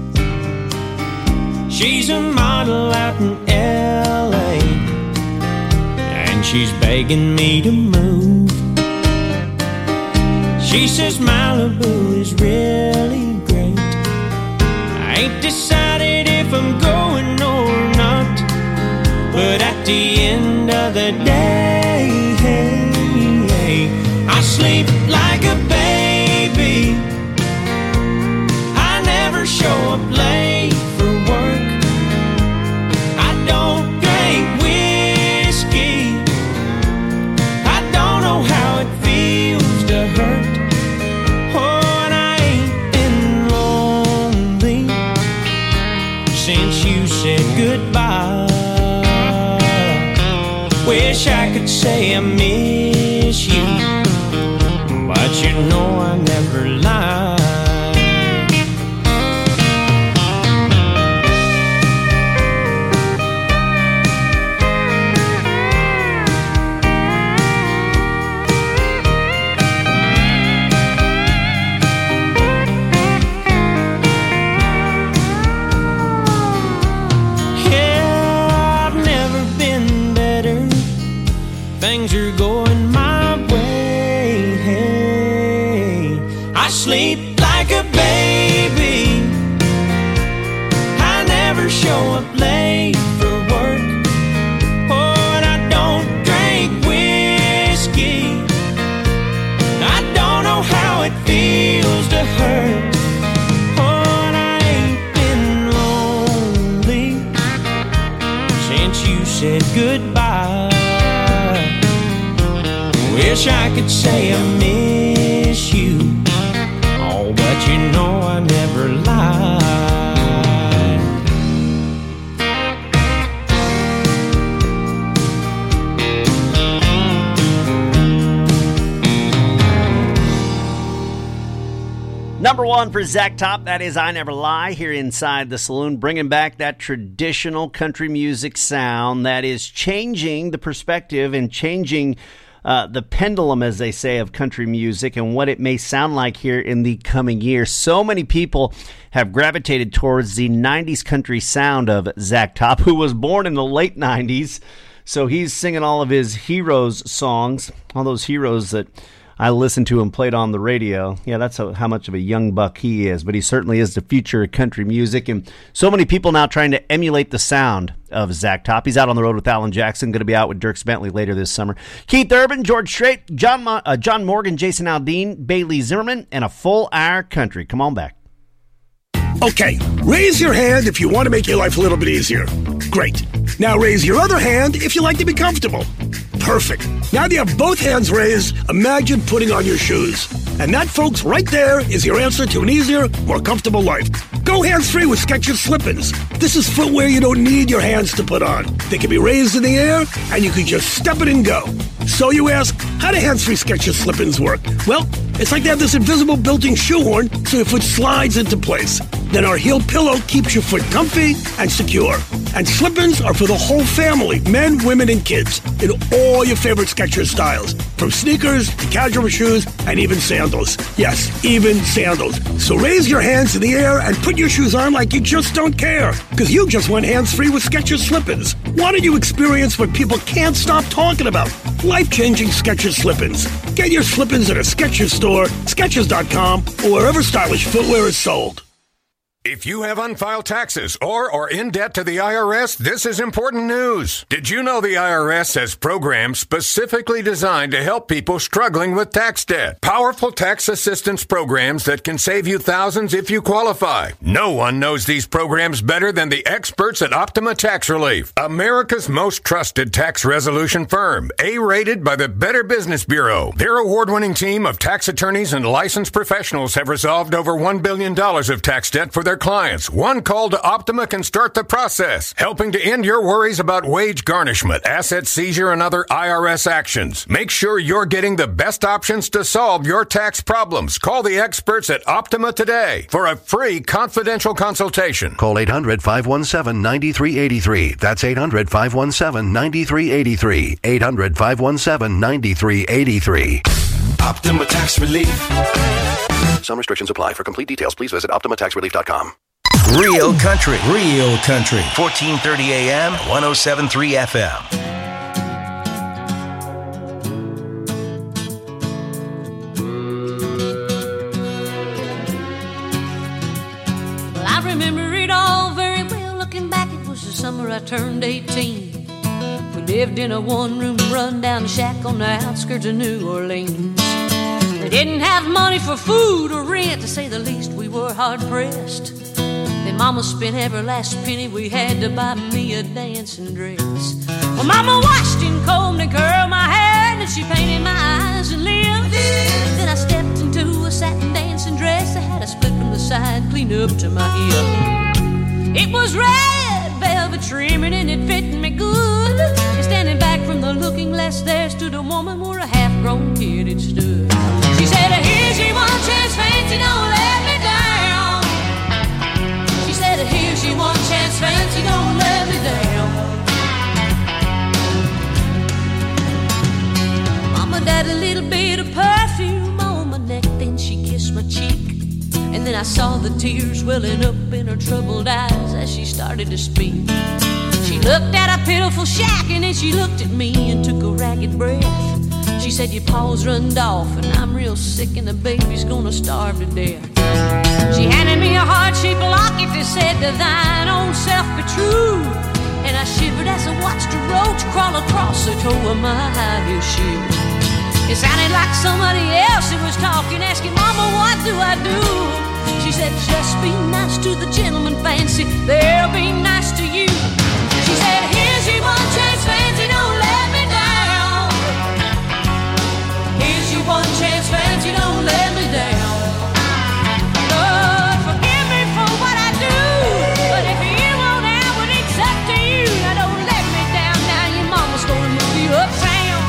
She's a model out in L A, and she's begging me to move. She says Malibu is really great. I ain't decided if I'm going or not, but at the end of the day, hey, hey, I sleep like a baby. I never show up late for work. I don't drink whiskey. I don't know how it feels to hurt. Oh, and I ain't been lonely since you said goodbye. Wish I could say I miss you, but you know I never lie. Things are going my way. Hey, I sleep like a baby. I never show up late for work. Oh, and I don't drink whiskey. I don't know how it feels to hurt. Oh, and I ain't been lonely since you said goodbye. Wish I could say I miss you, oh, but you know I never lie. Number one for Zach Top, that is I Never Lie, here inside the saloon, bringing back that traditional country music sound that is changing the perspective and changing uh, the pendulum, as they say, of country music and what it may sound like here in the coming year. So many people have gravitated towards the nineties country sound of Zach Top, who was born in the late nineties. So he's singing all of his heroes songs, all those heroes that I listened to and played on the radio. Yeah, that's how, how much of a young buck he is, but he certainly is the future of country music. And so many people now trying to emulate the sound of Zach Top. He's out on the road with Alan Jackson, going to be out with Dierks Bentley later this summer. Keith Urban, George Strait, John, Mo- uh, John Morgan, Jason Aldean, Bailey Zimmerman, and a full hour country. Come on back. Okay, raise your hand if you want to make your life a little bit easier. Great. Now raise your other hand if you like to be comfortable. Perfect. Now that you have both hands raised, imagine putting on your shoes. And that, folks, right there is your answer to an easier, more comfortable life. Go hands-free with Skechers Slip-ins. This is footwear you don't need your hands to put on. They can be raised in the air, and you can just step it and go. So you ask, how do hands-free Skechers Slip-ins work? Well, it's like they have this invisible built-in shoehorn so your foot slides into place. Then our heel pillow keeps your foot comfy and secure. And slip-ins are for the whole family, men, women, and kids, in all your favorite Skechers styles, from sneakers to casual shoes and even sandals. Yes, even sandals. So raise your hands in the air and put your shoes on like you just don't care, because you just went hands-free with Skechers Slip-ins. Why don't you experience what people can't stop talking about? Life-changing Skechers Slip-ins. Get your Slip-ins at a Skechers store, Skechers dot com, or wherever stylish footwear is sold. If you have unfiled taxes or are in debt to the I R S, this is important news. Did you know the I R S has programs specifically designed to help people struggling with tax debt? Powerful tax assistance programs that can save you thousands if you qualify. No one knows these programs better than the experts at Optima Tax Relief, America's most trusted tax resolution firm, A-rated by the Better Business Bureau. Their award-winning team of tax attorneys and licensed professionals have resolved over one billion dollars of tax debt for their clients. One call to Optima can start the process, helping to end your worries about wage garnishment, asset seizure, and other I R S actions. Make sure you're getting the best options to solve your tax problems. Call the experts at Optima today for a free confidential consultation. Call eight hundred, five one seven, nine three eight three. That's eight hundred, five one seven, nine three eight three. eight hundred, five one seven, nine three eight three. Optima Tax Relief. Some restrictions apply. For complete details, please visit Optima Tax Relief dot com. Real country. Real country. fourteen thirty A M, one oh seven point three F M. Well, I remember it all very well. Looking back, it was the summer I turned eighteen. We lived in a one-room run-down shack on the outskirts of New Orleans. We didn't have money for food or rent, to say the least. We were hard-pressed. Then Mama spent every last penny we had to buy me a dancing dress. Well, Mama washed and combed and curled my hair, and then she painted my eyes and lips. Then I stepped into a satin dancing dress that had a split from the side, clean up to my hip. It was red velvet trimming and it fit me good. And standing back from the looking glass, there stood a woman where a half-grown kid had stood. She said, here's your one chance, fancy, don't let me down. She said, here's your one chance, fancy, don't let me down. Mama died a little bit of perfume on my neck, then she kissed my cheek. And then I saw the tears welling up in her troubled eyes as she started to speak. She looked at a pitiful shack and then she looked at me and took a ragged breath. She said, your paws runned off and I'm real sick and the baby's gonna starve to death. She handed me a heart-shaped locket that said, to thine own self be true. And I shivered as I watched a roach crawl across the toe of my high-heel shoe. It sounded like somebody else who was talking, asking, Mama, what do I do? She said, just be nice to the gentleman, fancy, they'll be nice to you. She said, here's your one chance, fancy, don't let me down. Here's your one chance, fancy, don't let me down. Lord, forgive me for what I do, but if you won't have it, it's up to you. Now don't let me down, now your mama's gonna move you uptown.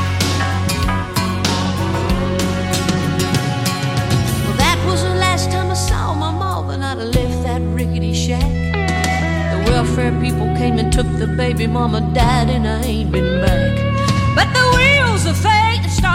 Well, that was the last time I saw my mom, and I'd have left that rickety shack. The welfare people came and took the baby, mama died and I ain't been back. But the wheels of fate started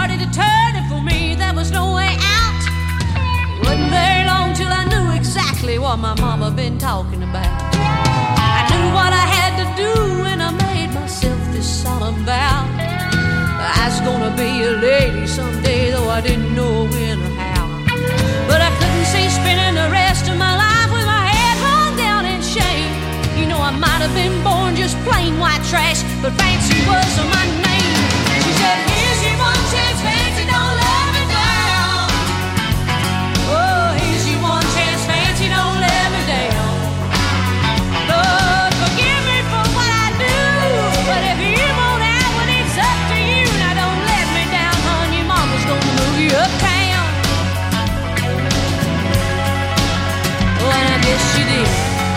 talking about. I knew what I had to do and I made myself this solemn vow. I was gonna be a lady someday, though I didn't know when or how. But I couldn't see spending the rest of my life with my head hung down in shame. You know I might have been born just plain white trash, but Fancy was my name. She said, here's your one chance, Fancy, don't let me down. Oh, here's your one chance, Fancy, don't let me down. Lord, forgive me for what I do, but if you won't out when it's up to you, now don't let me down, hon, your mama's gonna move you uptown. Oh, and I guess she did.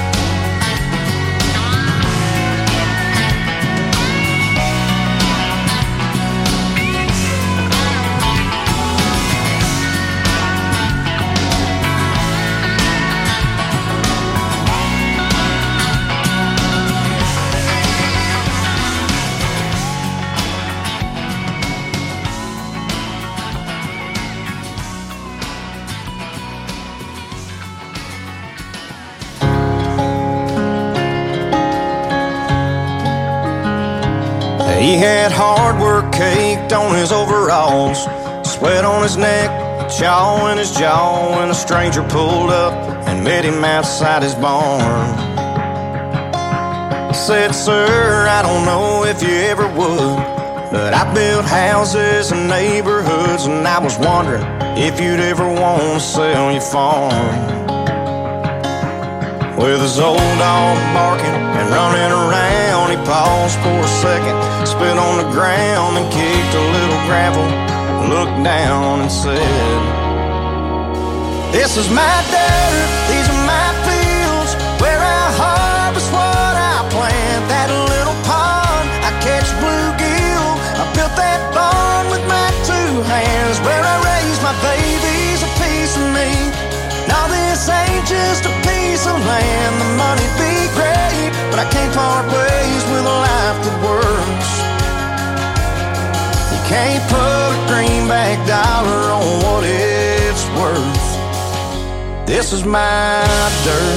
He had hard work caked on his overalls, sweat on his neck, chaw in his jaw, when a stranger pulled up and met him outside his barn. He said, sir, I don't know if you ever would, but I built houses and neighborhoods, and I was wondering if you'd ever want to sell your farm. With his old dog barking and running around, he paused for a second, spit on the ground, and kicked a little gravel, looked down and said, this is my dirt, these are my fields, where I harvest what I plant. That little pond, I catch bluegill, I built that barn with my two hands, where I raise my babies, a piece of me. Now this ain't just a piece of land, the money'd be great, but I can't part ways with a life that works. You can't put a greenback dollar on what it's worth. This is my dirt.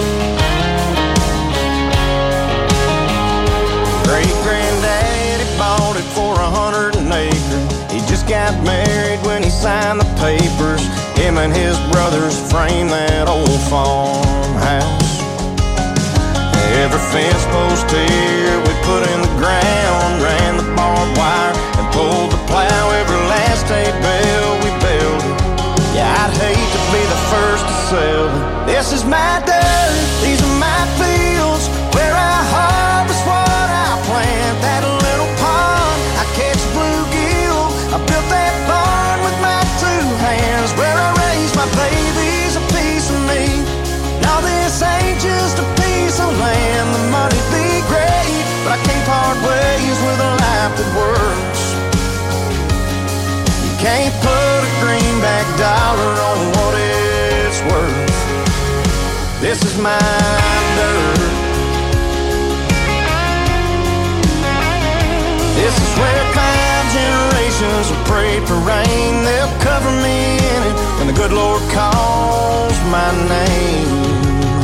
Great-granddaddy bought it for a hundred an acre. He just got married when he signed the papers. Him and his brothers framed that old farmhouse. Every fence post here we put in the ground, ran the barbed wire and pulled the plow. Every last hay bale we built. Yeah, I'd hate to be the first to sell it. This is my dirt, these are my fields, where I harvest what I plant. That little pond, I catch bluegill, I built that barn with my two hands, where I raise my babies, a piece of me. Now this ain't just a piece of land, the money'd be great, but I can't part ways with a life that works. You can't put a greenback dollar on what it's worth. This is my dirt. This is where five generations have prayed for rain. They'll cover me in it when the good Lord calls my name.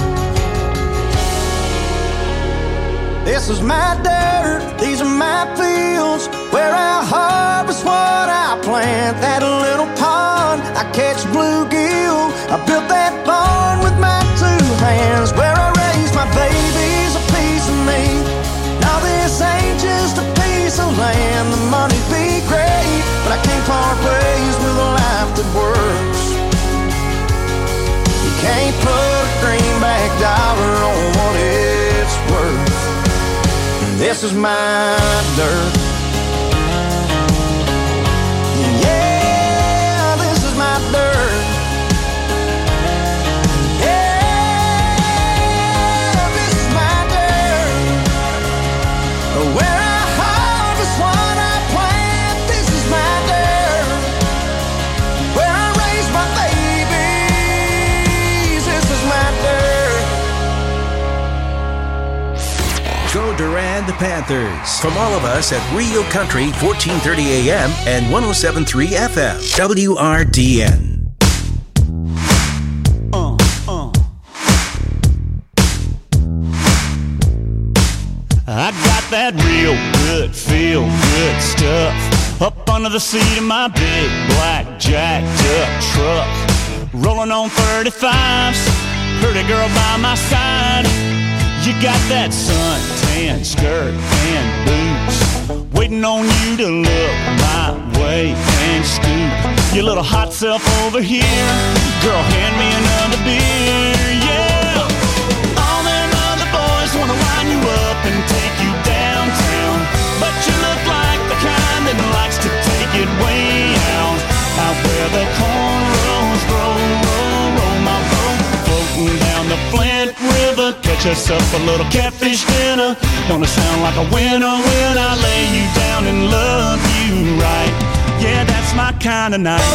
This is my dirt, these are my fields, where I harvest what I plant. That little pond, I catch bluegill, I built that barn with my two hands, where I raise my babies, a piece of me. Now this ain't just a piece of land, the money'd be great, but I can't part ways with a life that works. You can't put a greenback dollar on what it's worth. This is my dirt. Yeah, this is my dirt. Yeah, this is my dirt. Where I harvest what I plant. This is my dirt. Where I raise my babies. This is my dirt. Go Durand the Panthers. From all of us at Real Country, fourteen thirty A M and one oh seven point three F M. W R D N. Uh, uh. up under the seat of my big black jacked up truck. Rolling on thirty-fives, pretty girl by my side. You got that suntan skirt and boots, waiting on you to look my way and scoop your little hot self over here. Girl, hand me another beer, yeah. All them other boys wanna wind you up and take you downtown, but you look like the kind that likes to take it way out, out where the cornrows grow, roll, roll my boat, floating down the Flint River. Catch us up a little catfish dinner. Gonna sound like a winner when I lay you down and love you right. Yeah, that's my kind of night.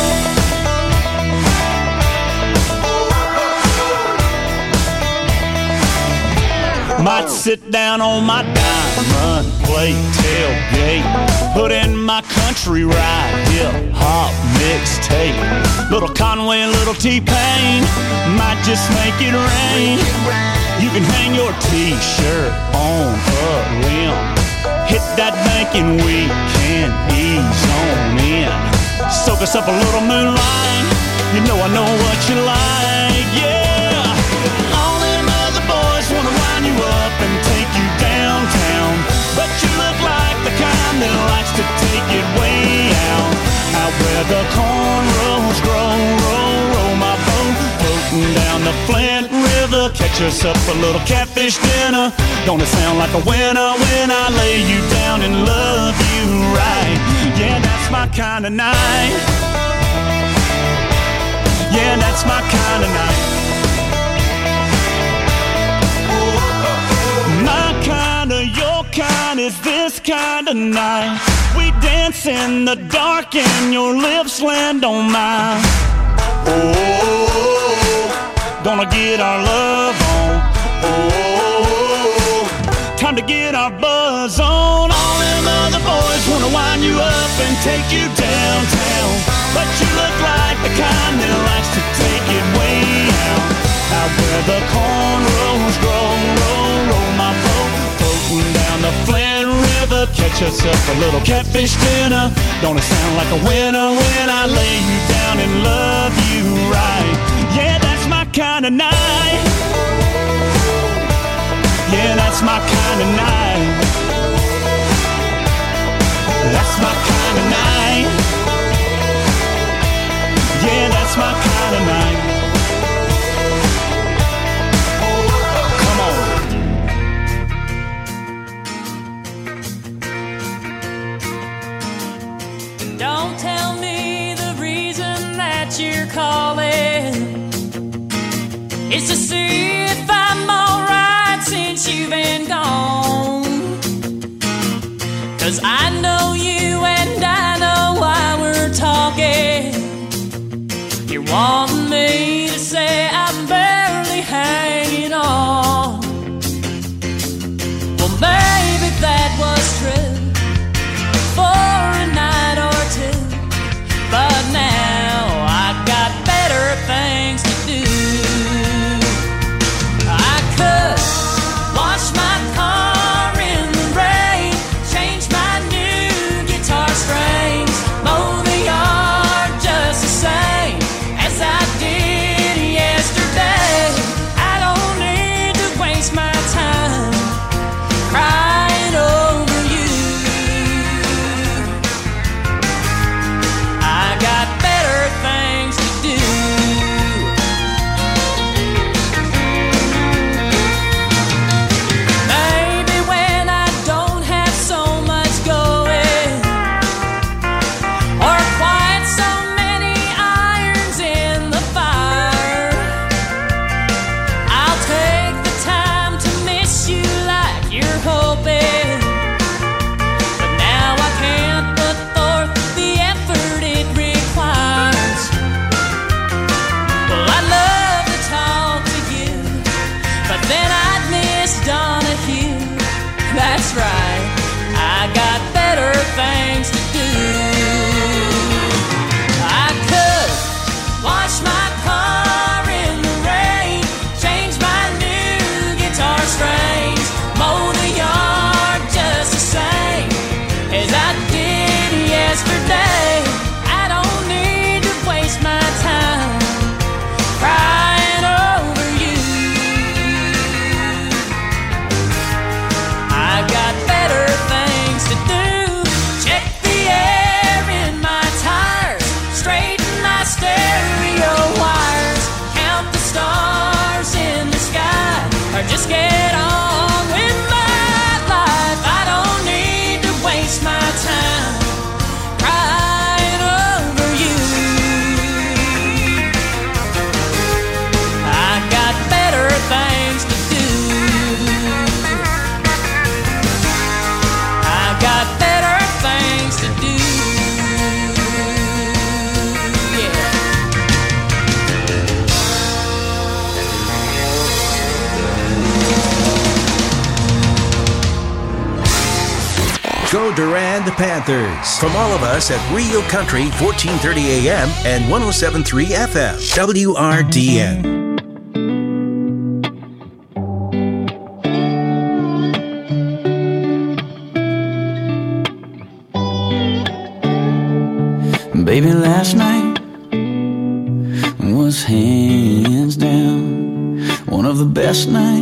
Might sit down on my diamond plate tailgate, put in my country ride, hip hop mixtape. Little Conway, little T-Pain, might just make it rain. You can hang your t-shirt on a limb, hit that bank and we can ease on in. Soak us up a little moonlight, you know I know what you like, yeah. All them other boys wanna wind you up and take you downtown, but you look like the kind that likes to take it way out, out where the cornrows grow, roll, roll my boat, floating down the Flint River. Catch us up a little catfish dinner. Gonna sound like a winner when I lay you down and love you right. Yeah, that's my kind of night. Yeah, that's my kind of night. My kind of, your kind is this kind of night. We dance in the dark and your lips land on mine. Oh, gonna get our love on. Oh, time to get our buzz on. All them other boys wanna wind you up and take you downtown, but you look like the kind that likes to take it way out, out where the cornrows grow, roll, roll my boat, floating down the Flint River. Catch us up a little catfish dinner. Gonna sound like a winner when I lay you down and love you right. Yeah, that's my kind of night. Yeah, that's my kind of night. That's my kind of night. Yeah, that's my kind of night. Come on. Don't tell me the reason that you're calling is to see if I'm alright since you've been gone. 'Cause I know you and I know why we're talking. You're wanting me to say I'm barely hanging on. Well, maybe that was true for a night or two, but now I've got better things to do. I could wash my car in the rain, change my new Panthers. From all of us at Real Country, fourteen thirty A M and one oh seven point three F M. W R D N. Baby, last night was hands down one of the best nights